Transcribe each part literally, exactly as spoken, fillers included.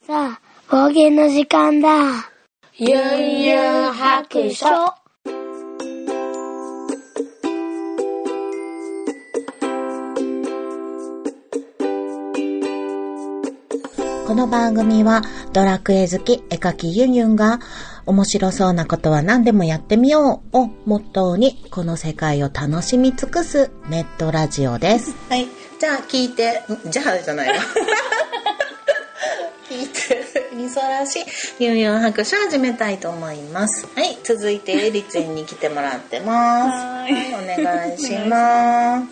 さあ、方言の時間だ。ゆんゆん白書。 この番組はドラクエ好き絵描きユンユンが面白そうなことは何でもやってみようをモットーにこの世界を楽しみ尽くすネットラジオです。はい、じゃあ聞いて、じゃあじゃないわ聞いてみそらしユンユン白書始めたいと思います。はい、続いてエリツェンに来てもらってます。はい、お願いします。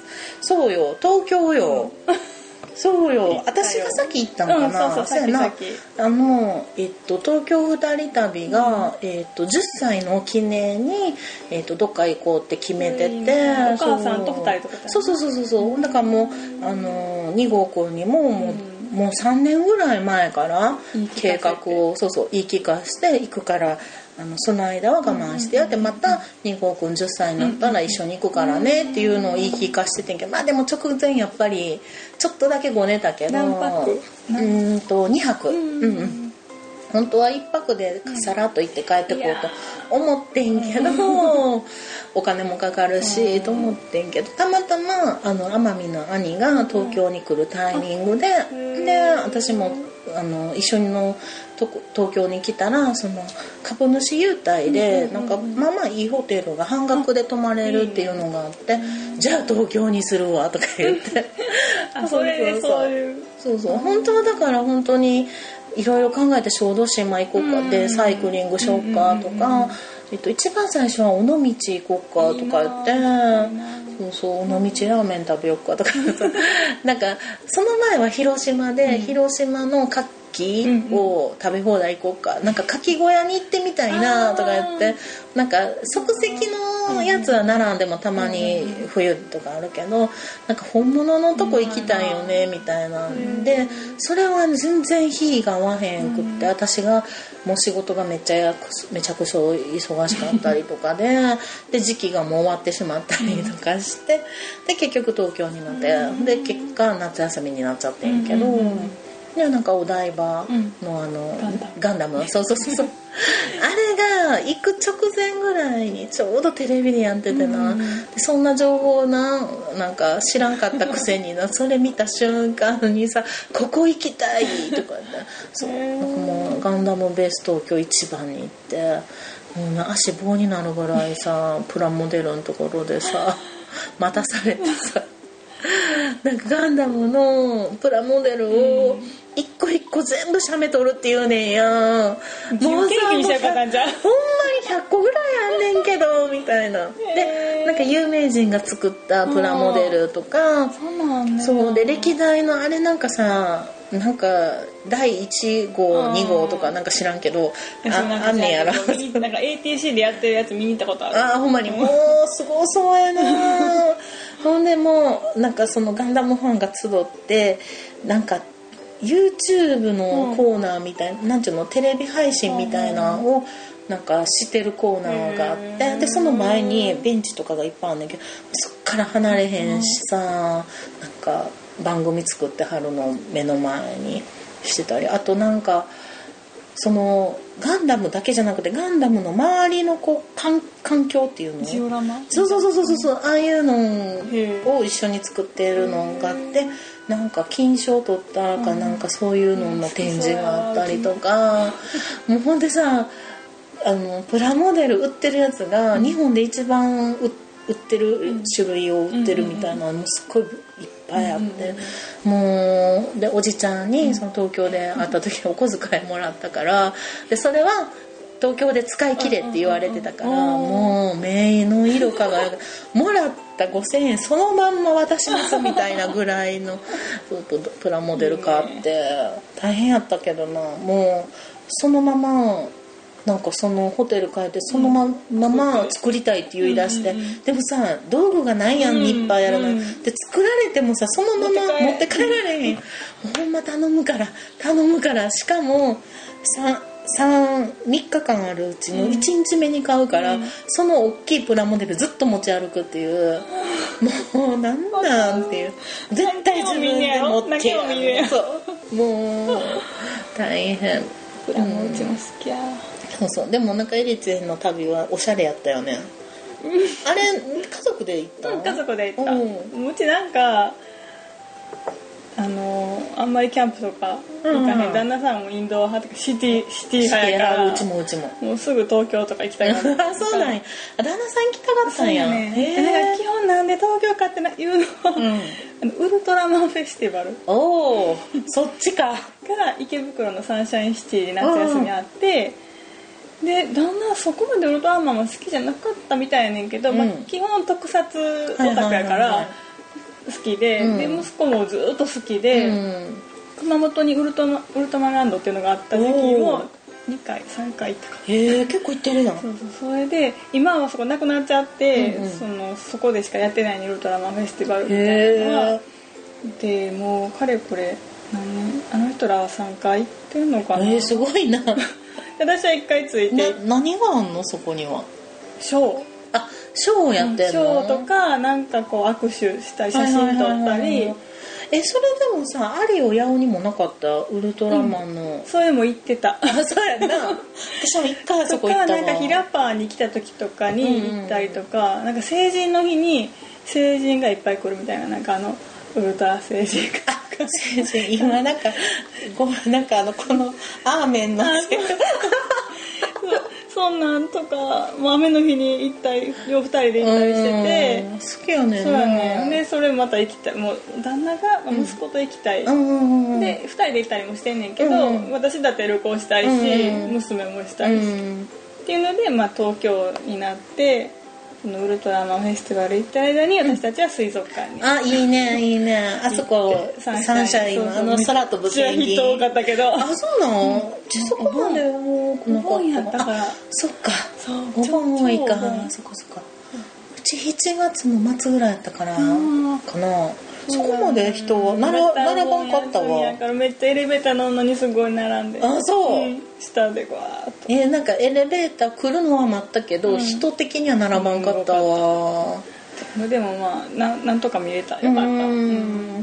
そうよ、東京よ。そうよ、私が先行ったのかな、うん、そうそう、先々あの、えっと、東京二人旅が、うん、えっと、じゅっさいの記念に、えっと、どっか行こうって決めてて、 お母さんとふたりとかそうそうそうそうそうだからもうあのに号くんにももう、うん、もうさんねんぐらい前から計画をそうそう言い聞かせて行くからあのその間は我慢してやって、またに号くんじゅっさいになったら一緒に行くからねっていうのを言い聞かせててんけど、まあでも直前やっぱりちょっとだけごねたけど何泊？ うんとにはく、うんうん、本当はいっぱくでさらっと行って帰ってこうと思ってんけど、お金もかかるしと思ってんけど、たまたまあの奄美の兄が東京に来るタイミングで、で私もあの一緒の東京に来たらその株主優待でなんかまあまあいいホテルが半額で泊まれるっていうのがあって、じゃあ東京にするわとか言ってあそれでそういうそうそう本当はだから本当にいろいろ考えて小豆島行こうかでサイクリングしようかとか、えっと、一番最初は尾道行こうかとか言ってそうそう尾道ラーメン食べようかとかなんかその前は広島で、うん、広島の牡蠣を食べ放題行こうか、なんか牡蠣小屋に行ってみたいなとか言って、なんか即席のやつは並んでもたまに冬とかあるけど、なんか本物のとこ行きたいよねみたいなんで、それは全然日が合わへんくって、私がもう仕事がめっちゃめちゃくちゃ忙しかったりとかでで時期がもう終わってしまったりとかして、で結局東京になって、で結果夏休みになっちゃってんけど、でなんかお台場のあの、うん、ガンダムそうそうそうそうあれが行く直前ぐらいにちょうどテレビでやっててな、うん、でそんな情報ななんか知らんかったくせになそれ見た瞬間にさここ行きたいとかってそうなんかもうガンダムベース東京一番に行ってもう、ね、足棒になるぐらいさプラモデルのところでさ待たされてさなんかガンダムのプラモデルを一個一個全部写メ撮るっていうねんや。もうさ、 ほんまにひゃっこぐらいあんねんけどみたいな。で、なんか有名人が作ったプラモデルとか、 そうなんだ。 そうで歴代のあれなんかさ、なんかだいいち号に号とかなんか知らんけど、ああんねんやろ。 なんか エーティーシー でやってるやつ見に行ったことある。 あ、ほんまにもうすごそうやな。ほんでもうなんかそのガンダムファンが集ってなんか YouTube のコーナーみたいな、うん、なんちゅうのテレビ配信みたいなのをなんかしてるコーナーがあって、でその前にベンチとかがいっぱいあるんだけど、そっから離れへんしさ、なんか番組作ってはるの目の前にしてたり、あとなんかそのガンダムだけじゃなくてガンダムの周りのこう環環境っていうのジオラマそうそうそうそうそう、ああいうのを一緒に作ってるのがあって、なんか金賞取ったかなんかそういうのの展示があったりとか、もうほんでさあのプラモデル売ってるやつが日本で一番売ってる種類を売ってるみたいなのすっごいいっぱいあって、もうでおじちゃんにその東京で会った時お小遣いもらったから、でそれは東京で使い切れって言われてたから、もう目の色輝くもらったごせんえんそのまんま渡しますみたいなぐらいのプラモデル買って大変やったけどな、もうそのままなんかそのホテル帰ってそのまま作りたいって言い出して、でもさ道具がないやんいっぱいやるので、作られてもさそのまま持って帰られへん、ほんま頼むから頼むから、しかもさみっかかんあるうちのいちにちめに買うから、うん、その大きいプラモデルずっと持ち歩くっていう、もうなんなんっていう、絶対自分で持ってやる、そうもう大変。 プラモうちも好きや、 そうそう。でもなんかエリツィンの旅はおしゃれやったよね。あれ家族で行った？ うん、家族で行った。 うんうちなんかあのあんまりキャンプとか行かへん、うん、旦那さんもインド派とかシティシティ派やから、 うちもうちももうすぐ東京とか行きたいから。 そうなんや。旦那さん行きたかったんや。 そうね。なんか基本なんで東京かっていうのは、うん、あのウルトラマンフェスティバル。 おお、そっちか。 が池袋のサンシャインシティで夏休みあって。うん、で旦那そこまでウルトラマンも好きじゃなかったみたいやねんけど、うん、まあ、基本特撮オタクやから好きで、うん、で息子もずっと好きで、うん、熊本にウルトマウルトマランドっていうのがあった時期もにかいさんかい行ったかな。 へえ、結構行ってるやん。 そうそう、それで今はそこなくなっちゃって、うんうん、そのそこでしかやってないウルトラマンフェスティバルみたいなのはでもうかれこれ何年あの人らはさんかい行ってるのかな。 えー、すごいな。 私はいっかいついて。 な何があんのそこには。 ショー。 あ、ショーやってんの。 ショーとかなんかこう握手したり写真撮ったり。 え、それでもさ、アリオヤオにもなかったウルトラマンの、 うん、それも行ってた。 あ、そうやな。私も一回そこ行ったわ。 とかなんかヒラパーに来た時とかに行ったりとか、うんうん、なんか成人の日に成人がいっぱい来るみたいな、なんかあのウルトラ成人が。 成人今なんかごめん、なんかあのこのアーメンのそんなんとか、もう雨の日に行ったり両二人で行ったりしてて、 好きよね。 そうやね。でそれまた行きたい、もう旦那が息子と行きたい、うん、でふたりで行ったりもしてんねんけど、うん、私だって旅行したいし、うん、娘もしたいし、うん、っていうので、まあ、東京になってそのウルトラマンフェスティバル行った間に私たちは水族館に、 うん、あ、いいねいいね。あそこサンシャインのあの空飛ぶペンギン、 人多かったけど。 あ、そうなの。うん、そこまで多くなかった。お盆やったから。 そっか、お盆多いか。そこそこ、うちしちがつの末ぐらいやったからかな。そこまで人は並ばんかったわ。 めっちゃエレベーター乗るのにすごい並んで。 あ、そう、うん、 下でわーっと。 えー、なんかエレベーター来るのは待ったけど、うん、人的には並ばんかったわ。 うん、でもまあ な, なんとか見れた。よかった。うん、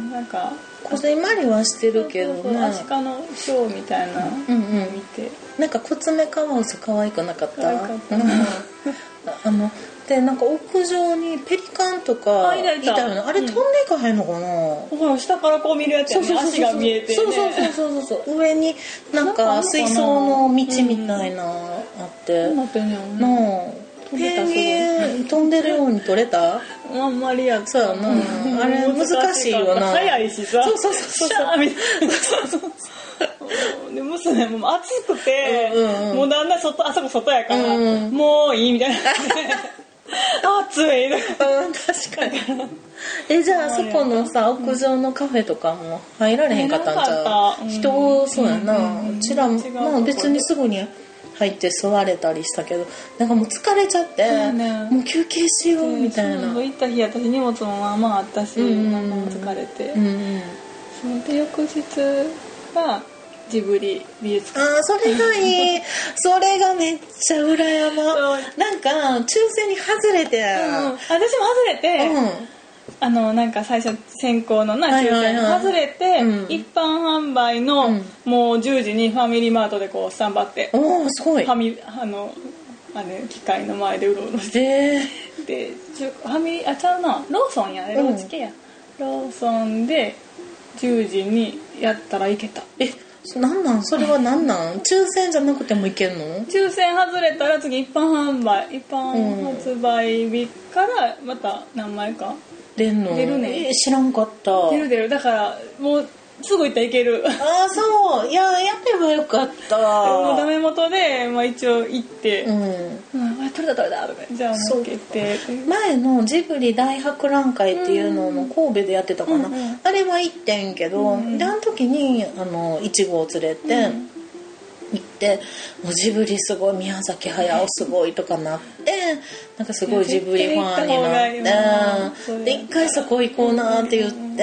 なんかこじんまりはしてるけどね。 アシカのショーみたいなの見て、うんうん、 なんかコツメカワウソ可愛くなかった。 可愛かった。うん、 あのでなんか屋上にペリカンとかいたよね。あれ飛んでいかへんのかな。 ほら下からこう見るやつやね。足が見えてね。 そうそうそうそうそうそう。上になんか水槽の道みたいなあって。 なってんやん。 なあ。ペンギン飛んでるように撮れた？ あんまりやった。 そうやな。あれ難しいよな。 早いしさ。 そうそうそう。シャーみたいな。そうそうそう。 で娘も暑くて、うんうん、もうだんだん外あそこ外やから、うんうん、もういいみたいな。暑い、うん、確かに。え、じゃあそこのさ屋上のカフェとかも入られへんかったんじゃ、うん、人多そうやな、うんうん、うちらも、まあ、別にすぐに入って座れたりしたけど、なんかもう疲れちゃって、ね、もう休憩しようみたいな。 行った日私荷物もまあまああったし、うん、なんか疲れて、うんうん、それで翌日はジブリ美術館。 ああ、それがいい。それがめっちゃ羨ま。なんか抽選に外れて、 うん、私も外れて、うん、あのなんか最初先行のな抽選に外れて、はいはいはい、一般販売の、うん、もうじゅうじにファミリーマートでこうスタンバって、 おーすごい。 ファミあのあれ機械の前でうろうろして、 えー、でファミリーあちゃうなローソンやね、ローチ系や、うん、ローソンでじゅうじにやったらいけた。 え、なんなんそれはなんなん抽選じゃなくてもいけんの？ 抽選外れたら次一般販売一般発売日からまた何枚か出んの？ 出るね。 えー、知らんかった。 出る出る。だからもうすぐ行ったらいける。 ああ、そう。いややればよかった。 もうダメ元で、まあ、一応行って、うんうん、 あ、取れた取れたとかじゃあもう決定。 前のジブリ大博覧会っていうのの神戸でやってたかな、うんうん、あれは行ってんけど、うん、であの時にあのいちごを連れて、うん、行ってもうジブリすごい宮崎駿すごいとかなってなんかすごいジブリファンになってで一回そこ行こうなって言って、うん、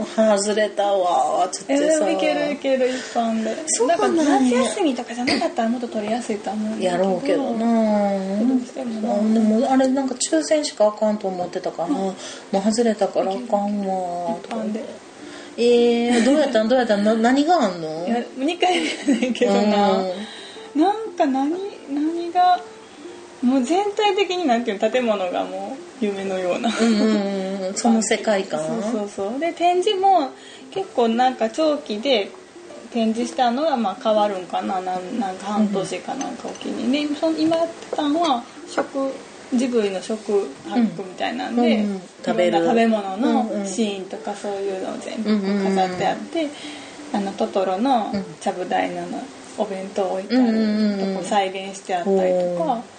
外れたわちょっとさ。 えでもいけるいける一般で。 そうなんや。 夏休みとかじゃなかったらもっと取りやすいと思うんだけどやろうけどな。でもあれなんか抽選しかあかんと思ってたから、もう外れたからあかんわ。 一般でえー、どうやったんどうやったんな何があんの？ いやにかいめやねんけどな、うん、なんか何何がもう全体的になんていうの建物がもう夢のようなうんうん、うん、その世界観。 そうそうそうで展示も結構なんか長期で展示したのがまあ変わるんかな、なんなんか半年かなんかおきに、ね、うん、その今やってたのは食ジブリの食博みたいなんで、うんうん、食べる食べ物のシーンとかそういうのを全部飾ってあって、うんうん、あのトトロのちゃぶ台のお弁当を置いてあるとこ再現してあったりとか、そうなあ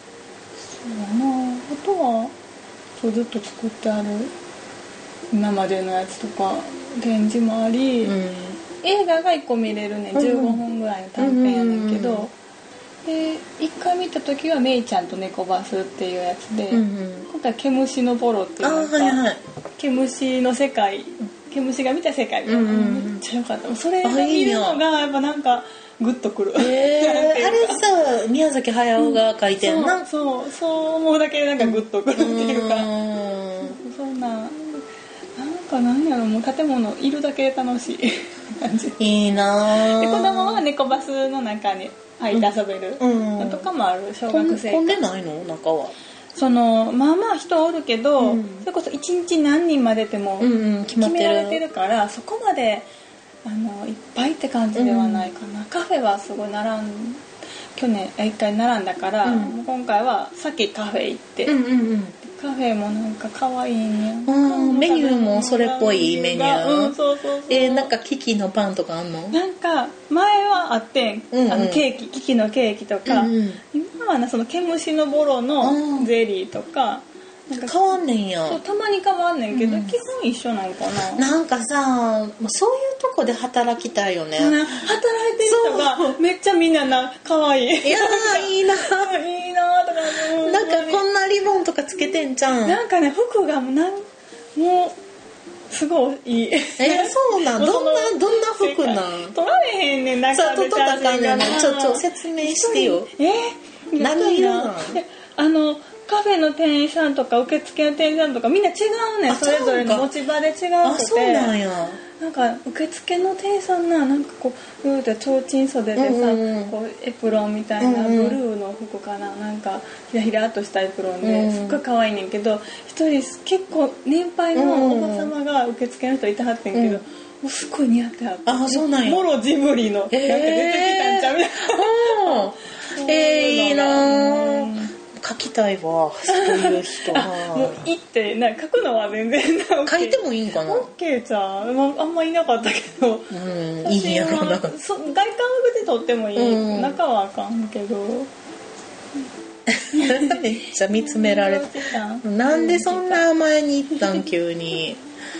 とはそうずっと作ってある今までのやつとか展示もあり、うん、映画がいっこ見れるね、じゅうごふんぐらいの短編やねんけど、うんうんうん、でいっかい見た時はメイちゃんと猫バスっていうやつで、うんうん、今回毛虫のボロっていうなんか、はいはい、毛虫の世界毛虫が見た世界みたいな、うんうん、めっちゃ良かった。それを見るのがやっぱなんかグッとくる、 えー、あれさ宮崎駿が描いてんな、 うん、そうそうそう思うだけでなんかグッとくるっていうか、うん、そんななんか何やろもう建物いるだけで楽しい感じいいな。 で子供は猫バスの中に入って遊べるのとかもある、小学生混んでないの中は。 そのまあまあ人おるけど、うん、それこそいちにち何人まででも決められてるから、うんうん、そこまであのいっぱいって感じではないかな、うん、カフェはすごい並ん去年いっかい並んだから、うん、今回はさっきカフェ行って、うんうんうん、カフェもなんか可愛いね、 うん、メニューもそれっぽいメニュー、 うん、そうそうそう、 えー、なんかキキのパンとかあんの？ なんか前はあってん、うんうん、あのケーキキキのケーキとか、うんうん、今はなその毛虫のボロのゼリーとか、 なんか変わんねんや。 そうたまに変わんねんけど、うん、基本一緒なんかな。 なんかさそういうとこで働きたいよね。 働いてる人がめっちゃみんなな可愛い。 いやいいな。 いいなとか、 うん、なんかこんなリボンとかつけてんじゃん。 なんかね服がもうなんもうすごいいい。 えそうなん。どんなどんな服なん。 取られへんねん中で写真が。 ちょっと説明してよ。 えー、 何色なん。 あのカフェの店員さんとか受付の店員さんとかみんな違うねん。それぞれの持ち場で違うくて。 あそうなんや。 なんか受付の店員さんななんかこううーって提灯袖でさ、うんうん、こうエプロンみたいな、うんうん、ブルーの服かななんかひらひらっとしたエプロンですっごい可愛いねんけど一人結構年配のおば様が受付の人いてはってんけど、うん、もうすっごい似合ってはって。 あそうなんや。 もろジブリのなんか出てきたんちゃうみたいな。 えー、いいなー。書きたいわそういう人は。 もういってなんか書くのは全然な書いてもいいんかな。 オッケーじゃん、まあ、あんまいなかったけど、 うん、いいんやろな。 そ外観は別に撮ってもいい、うん、中はあかんけどめっちゃ見つめられてなんでそんな甘えに行ったん急に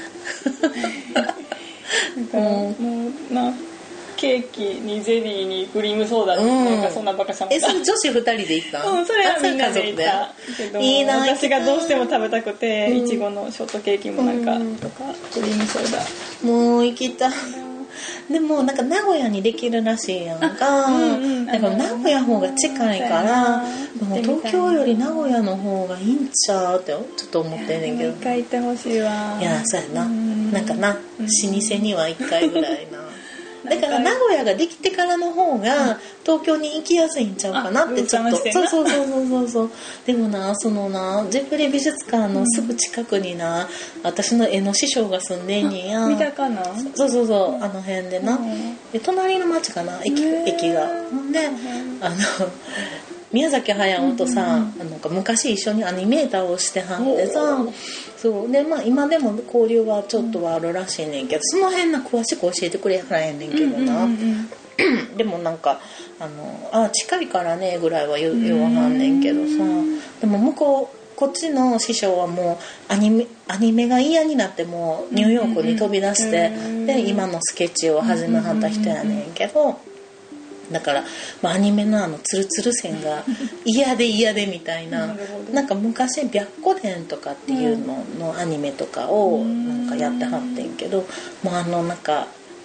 なんかもうなケーキにゼリーにクリームソーダとか、うん、なんかそんなバカしゃべった。 えそれ女子ふたりで行ったうんそれはみんなで行ったけどいいな私がどうしても食べたくていちごのショートケーキもなんか、うん、とかクリームソーダもう行きたい。でもなんか名古屋にできるらしいやんか、うんうん、だから名古屋の方が近いからもう東京より名古屋の方がいいんちゃうってちょっと思ってんねんけど一回行ってほしいわ。 いやそうやな、うん、なんかな老舗には一回ぐらいなだから名古屋ができてからの方が東京に行きやすいんちゃうかなってちょっとそうそうそうそうそうでもなそのなジブリ美術館のすぐ近くにな私の絵の師匠が住んでんねんや。 見たかな。 そうそうそうあの辺でな、うん、で隣の町かな駅駅がであの宮崎駿とさ、うんうん、なんか昔一緒にアニメーターをしてはってさそうで、まあ、今でも交流はちょっとはあるらしいねんけどその辺の詳しく教えてくれはらへんねんけどな、うんうんうん、でもなんかあのあ近いからねぐらいは言わはんねんけどさでも向こうこっちの師匠はもうアニメ、アニメが嫌になってもうニューヨークに飛び出してで今のスケッチを始めはった人やねんけどだから、まあ、アニメのあのツルツル線が嫌で嫌でみたいななんか昔白虎伝とかっていうののアニメとかをなんかやってはってんけどもうあのなんか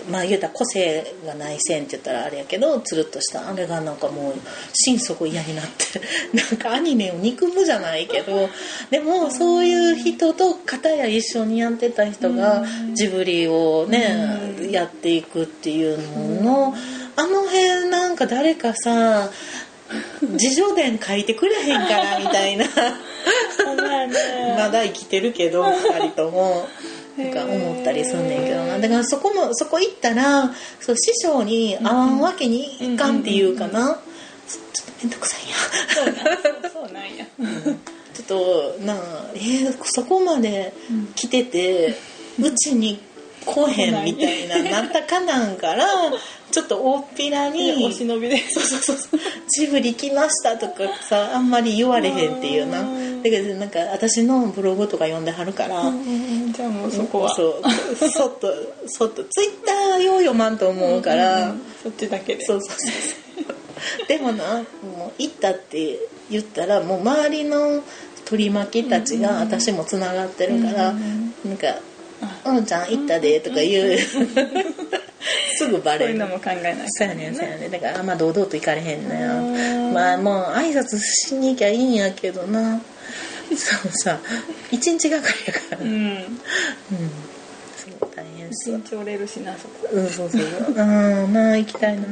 まあ言うたら個性がない線って言ったらあれやけどつるっとしたあれがなんかもう心底嫌になってなんかアニメを憎むじゃないけどでもそういう人と片や一緒にやってた人がジブリをねやっていくっていうののあの辺なんか誰かさ自叙伝書いてくれへんからみたいなまだ生きてるけどふたりともなんか思ったりすんねんけどなだからそこもそこ行ったらそう師匠に会わんわけにいかんっていうかな、うんうんうん、ちょっとめんどくさいやそうなんや、 うん、ちょっとなえー、そこまで来ててうちに来へんみたいななったかなんからちょっと大っぴらにお忍びでそうそうそうジブリ来ましたとかさあんまり言われへんっていうなだけどなんか私のブログとか読んではるからじゃあもうそこはそうそっとそっとツイッターよう読まんと思うから、うんうん、 そっちだけでそうそうそうでもなもう行ったって言ったらもう周りの取り巻きたちが私もつながってるから、うんうん、なんかうんちゃん行ったでとか言う、うん、すぐバレる。 そういうのも考えない、ね。 そうやねんそうやねんだからあんま堂々と行かれへんのよ。まあもう挨拶しに行きゃいいんやけどな。そうさ一日がかりやから。うん。うん。そう大変そう。 一日折れるしなそこ。 うんそうそう。ああまあ行きたいな。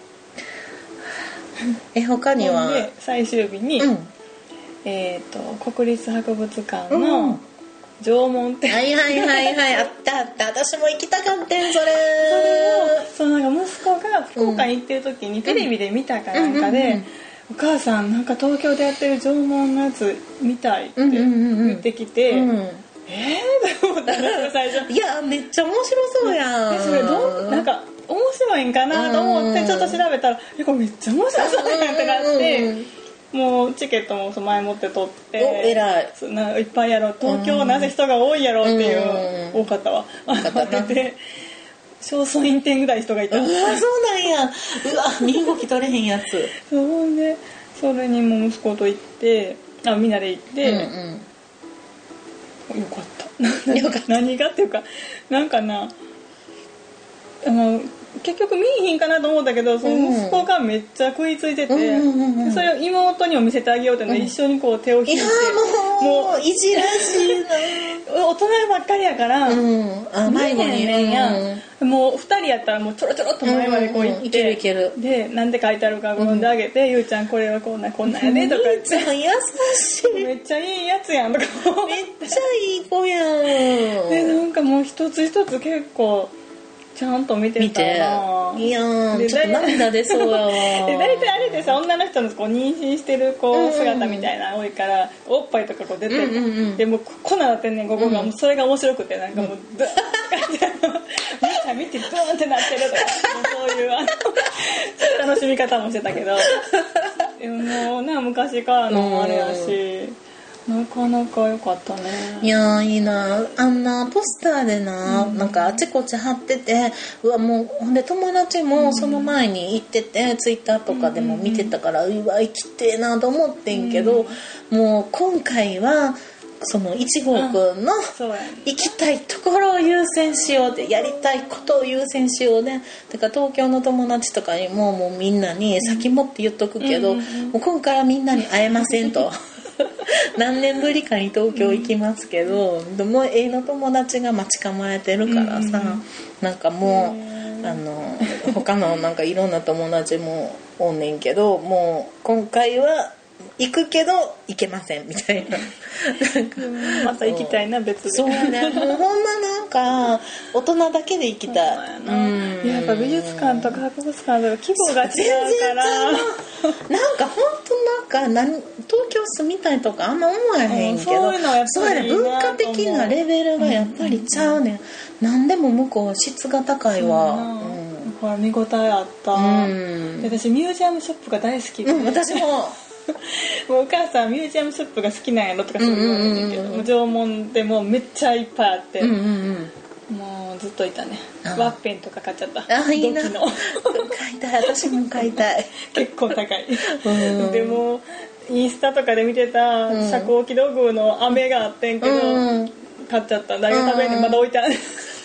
え他には。 で最終日に、うん、えっ、ー、と国立博物館の、うん縄文ってはいはいはいはいあったあった私も行きたかったんそれそれをそうなんか息子が福岡に行ってる時にテレビで見たかなんかで、うんうんうんうん、お母さんなんか東京でやってる縄文のやつ見たいって言ってきて、うんうんうん、えーって思ったんですよ最初いやめっちゃ面白そうやんでそれどうなんか面白いんかなと思ってちょっと調べたらえこれめっちゃ面白そうやんってなって、うんうんうんもうチケットも前もって取ってお偉いないっぱいやろ東京はなぜ人が多いやろっていう、うん、多かったわ多かったで正倉院店ぐらい人がいたうわそうなんやうわ身動き取れへんやつそうでそれにも息子と行ってあみんなで行って、うんうん、よかったよかった何がっていうかなんかなあの結局見えひんかなと思ったけどその息子がめっちゃ食いついてて、うんうんうん、それを妹にも見せてあげようっての、うん、一緒にこう手を引いていやもうもういじらしいな大人ばっかりやから、うん、あ迷子にねんや、うん、もうふたりやったらもうちょろちょろっと前までこう行って、うんうん、いけるいけるでなんで書いてあるか読んであげて、うん、ゆうちゃんこれはこんなこんなんやでとか言ってめっちゃ優しいめっちゃいいやつやんとかめっちゃいい子やんでなんかもう一つ一つ結構ちゃんと見てたな。 いやーちょっと涙出そうやわで大体あれでさ女の人のこう妊娠してるこう姿みたいなの多いから、うんうん、おっぱいとかこう出てる、うんうんうん、でもこんななってんねんここが、うん、もうそれが面白くてなんかもうドゥーン見てドーンってなってるとかそういうあの楽しみ方もしてたけどでももうな昔からのあれやしなかなか良かったね。 いやーいいなあんなポスターでな、うん、なんかあちこち貼っててうわもうほんで友達もその前に行ってて、うん、ツイッターとかでも見てたから、うん、うわ生きてえなと思ってんけど、うん、もう今回はそのいちごうくんの行きたいところを優先しようってやりたいことを優先しようねだから東京の友達とかにももうみんなに先もって言っとくけど、うん、もう今回はみんなに会えませんと何年ぶりかに東京行きますけど、うん、でも永遠の友達が待ち構えてるからさ、うん、なんかもうあの他のなんかいろんな友達もおんねんけどもう今回は行くけど行けませんみたいなまた行きたいな別でそうねもうほんまなんか大人だけで行きたい、 うん、やっぱ美術館とか博物館とか規模が違うからなんか本当なんか何東京住みたいとかあんま思わへんけど、うん、そういうのはやっぱりいいなと思う。文化的なレベルがやっぱりちゃうねん、うん、何でも向こうは質が高いわ、うん、 ほら見応えあった、うん、で私ミュージアムショップが大好きで、 うん、私ももうお母さんミュージアムショップが好きなんやろとかそう言われてるけど、うんうんうん、縄文でもめっちゃいっぱいあって、うんうんうん、もうずっといたね。ワッペンとか買っちゃった。 あいいな買いたい私も買いたい結構高い、うん、でもインスタとかで見てた遮光器土偶の飴があってんけど、うん、買っちゃった。だけど食べんね、うん、まだ置いてある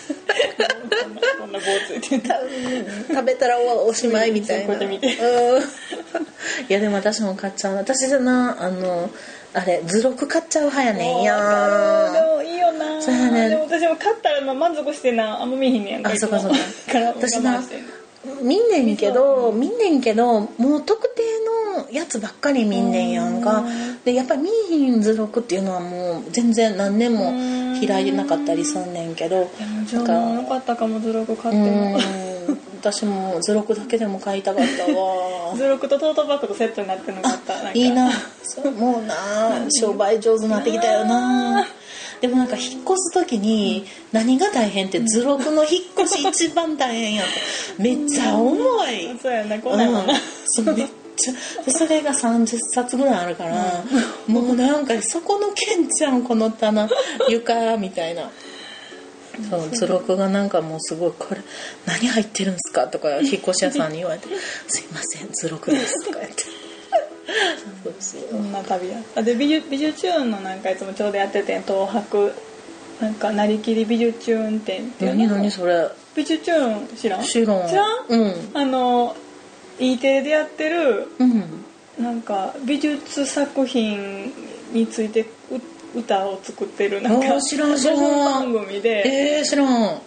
こんな棒ついてた食べたらおしまいみたいな。 うん、見ていやでも私も買っちゃう。私じゃな、あのあれ図録買っちゃう派やねんや。 でもいいよな。 そうやね。 でも私も買ったら満足してな、あんま見ひんねやんか。 あ、そうかそうか。私な見んねんけど見んねんけどもう特定のやつばっかり見んねんやんか。でやっぱり見ひん図録っていうのはもう全然何年も開いてなかったりすんねんけど。 いやもうじゃあよかったかも図録買っても。 私も図録だけでも買いたかったわ。 図録とトートバッグとセットになってるのがあった。なんかいいな。もうな商売上手になってきたよな。でもなんか引っ越す時に何が大変って図録の引っ越し一番大変やった。めっちゃ重い。 そうやな、こんなんもな。 そうめっちゃそれがさんじゅっさつぐらいあるから、もうなんかそこのけんちゃんこの棚床みたいな。そう図録がなんかもうすごいこれ何入ってるんですかとか引っ越し屋さんに言われてすいません図録ですとか言ってそうそうそんな旅やったで美術美術チューンのなんかいつもちょうどやってて東博なんかなりきり美術チューン展っていうの。 何何それ美術チューン知らん知らん知らん、 うん、 あの E テレでやってる、 うん、 なんか美術作品について歌を作ってるなんか知らん知らん番組でえー、知らん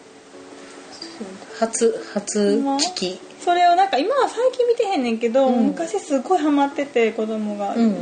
初初聞きそれをなんか今は最近見てへんねんけど、うん、昔すごいハマってて子供が、 うんうん、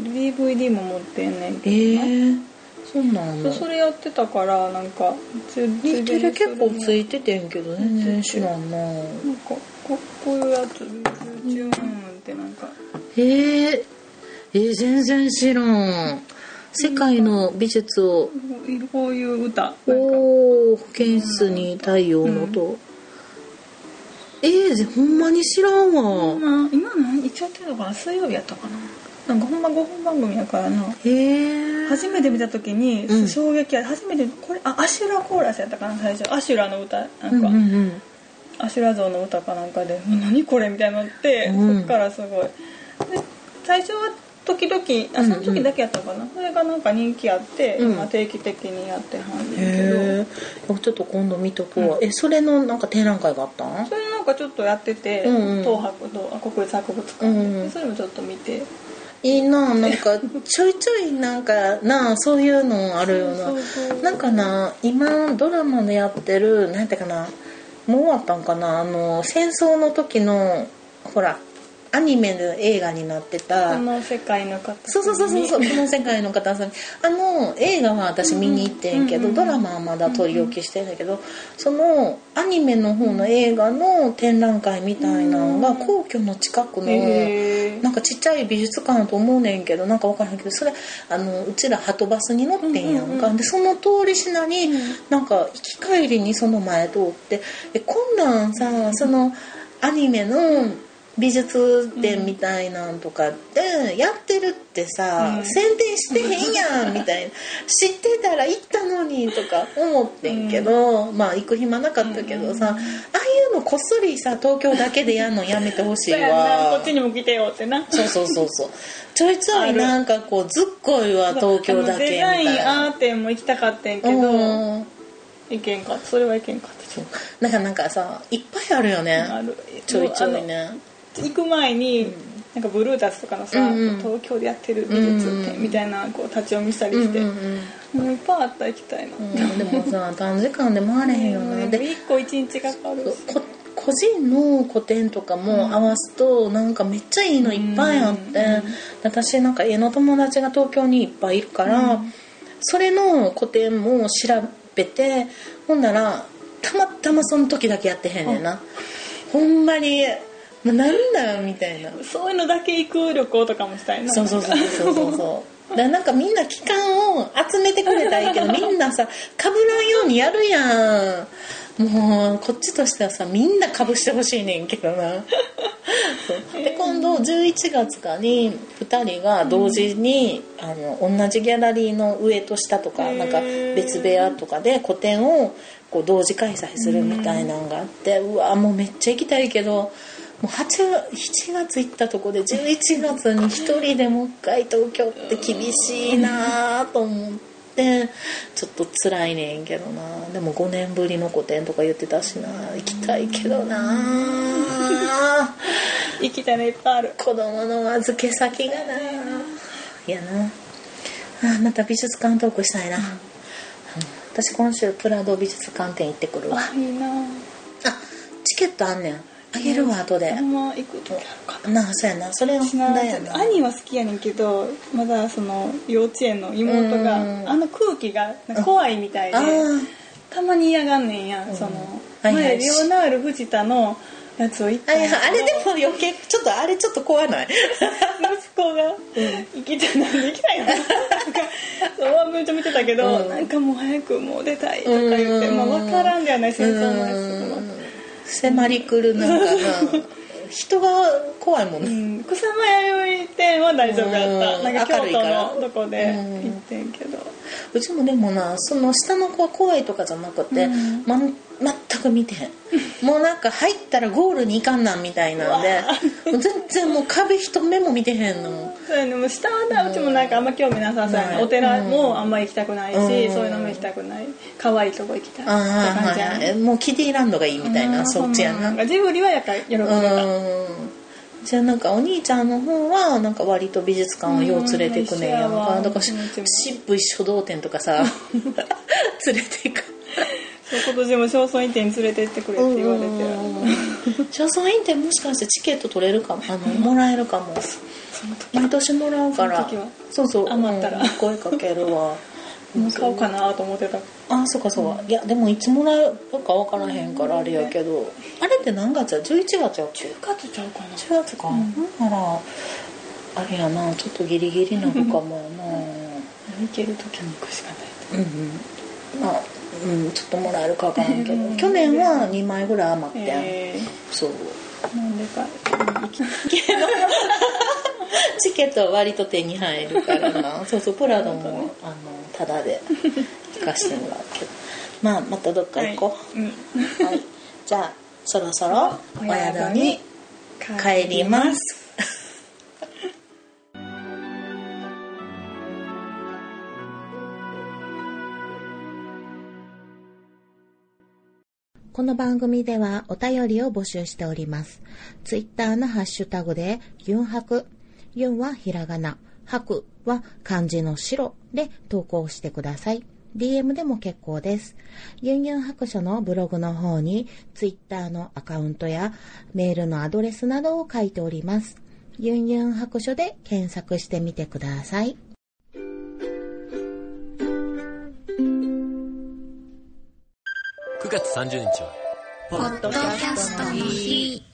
ディーブイディー も持ってんねんけど、 えー、そうなんだ。 それやってたからなんか似てる結構ついててんけど全然知らんな。なんか こ, こういうやつチューンってなんかえー、えー、全然知らん。世界の美術をこういう歌おお保健室に太陽のと、うん、えー、ほんまに知らんわ、 まあ、今何一応やってるのかな水曜日やったかななんかほんまごほん番組やからな。 へえ。 初めて見た時に衝撃や、うん、初めてこれあアシュラコーラスやったかな最初アシュラの歌なんか、うんうんうん、アシュラ像の歌かなんかで何これみたいになって、うん、そっからすごいで最初は時々あその時だけやったかな、うんうん、それがなんか人気あって、うん、今定期的にやってはんねんけどちょっと今度見とこう、うん、えそれのなんか展覧会があったん？ それなんかちょっとやってて、うんうん、東博と国立博物館で、うんうん、それもちょっと見ていいな。なんかちょいちょいなんかなそういうのあるよな。そうそうそうなんかな今ドラマでやってるなんていうかなもう終わったんかなあの戦争の時のほらアニメの映画になってたこの世界の方そうそうそうそうそうこの世界の方さんあの映画は私見に行ってんけど、うんうん、ドラマはまだ取り置きしてんだけど、うんうん、そのアニメの方の映画の展覧会みたいなのが皇居の近くの、えー、なんかちっちゃい美術館だと思うねんけどなんか分からへんけどそれあのうちらはとバスに乗ってんやんか、うんうんうん、でその通りしなに、うん、なんか行き帰りにその前通ってえこんなんさそのアニメの美術展みたいなんとかってやってるってさ、うん、宣伝してへんやんみたいな知ってたら行ったのにとか思ってんけど、うん、まあ行く暇なかったけどさ、うん、ああいうのこっそりさ東京だけでやんのやめてほしいわこっちにも来てよってなそうそうそうそうちょいちょいなんかこうずっこいは東京だけみたいなデザインアー展も行きたかったんけど、うん、行けんかったそれは行けんかったなんかなんかさいっぱいあるよねあるちょいちょいね行く前に、うん、なんかブルータスとかのさ、うんうん、東京でやってる美術展みたいなこう立ち読みしたりして、うんうんうん、もういっぱいあったら行きたいな、うん、 でもさ短時間で回れへんよな、 うん、でいっこいちにちかかるし個人の個展とかも合わすとなんかめっちゃいいのいっぱいあって、うん、私なんか家の友達が東京にいっぱいいるから、うん、それの個展も調べてほんならたまたまその時だけやってへんねんなほんまになんだみたいなそういうのだけ行く旅行とかもしたいなそうそうそうそうそうそうだからなんかみんな期間を集めてくれたらいいけどみんなさ被らんようにやるやんもうこっちとしてはさみんな被してほしいねんけどなそうで今度じゅういちがつかにふたりが同時に、うん、あの同じギャラリーの上と下とかなんか別部屋とかで個展をこう同時開催するみたいなのがあって、うん、うわもうめっちゃ行きたいけどもうはちしちがつ行ったとこでじゅういちがつに一人でもう一回東京って厳しいなと思ってってちょっと辛いねんけどな。でもごねんぶりの個展とか言ってたしな、行きたいけどな行きたいのいっぱいある。 子供の預け先がな、いやなあ。また美術館トークしたいな、うん、私今週プラド美術館展行ってくるわ。 あ、いいな。 あ、チケットあんねん、あげるわ後で。 ほんま行く時あるかな。 なあ、そうやな、それは問題やな。 兄は好きやねんけど、まだその幼稚園の妹があの空気が怖いみたいで、たまに嫌がんねんや、うん、その、はいはい、前レオナール藤田のやつを行ったんやけど、 あれでも余計ちょっとあれちょっと怖ない息子が行きたい、なんで行きたいのそうめっちゃ見てたけど、うん、なんかもう早くもう出たいとか言って、まあ、分からんではない、戦争のやつとか迫り来るなんかな人が怖いもんね、 うん、草間彌生店は大丈夫やった、なんか京都のとこで行ってんけど、 うちもでもな、その下の子は怖いとかじゃなくて、うん、ま、全く見てへんもうなんか入ったらゴールに行かんなんみたいなんでもう全然もう壁一目も見てへんの。 そうやね、もう下はね、うちもなんかあんま興味なさそうやね、お寺もあんま行きたくないし、うん、そういうのも行きたくない、可愛いとこ行きたいって感じやね。 もうキティランドがいいみたいな、そっちやな。 ジブリはやっぱ喜んでた。 じゃあなんかお兄ちゃんの方はなんか割と美術館をよう連れてくねんやんか、だから疾風書道展とかさ連れていく今年も正倉院展に連れてってくれって言われてる。 正倉院展もしかしてチケット取れるかも、あのもらえるかも、毎年もらうから、そうそう、 余ったら、うん、 声かけるわもう買おうかなと思ってた。 あ、そうかそうか、うん、いやでもいつもらえるか分からへんからあれやけど、うん、あれって何月や、じゅういちがつやっけ。 じゅうがつちゃうかな。 じゅうがつか、うん、だからあれやな、ちょっとギリギリなのかもやな行ける時に行くしかない。 うんうん、まあ、うん、ちょっともらえるか分からんけど去年はにまいぐらい余ってん、えー、そうなんでか行きチケットは割と手に入るからなそうそう、プラドもあのタダで行かしてもらうけどまあまたどっか行こう、はいうんはい、じゃあそろそろお宿に帰りますこの番組ではお便りを募集しております。ツイッターのハッシュタグでユンハク、ユンはひらがな、ハクは漢字の白で投稿してください。ディーエム でも結構です。ユンユン白書のブログの方にツイッターのアカウントやメールのアドレスなどを書いております。ユンユン白書で検索してみてください。 くがつさんじゅうにちはポッドキャストの日。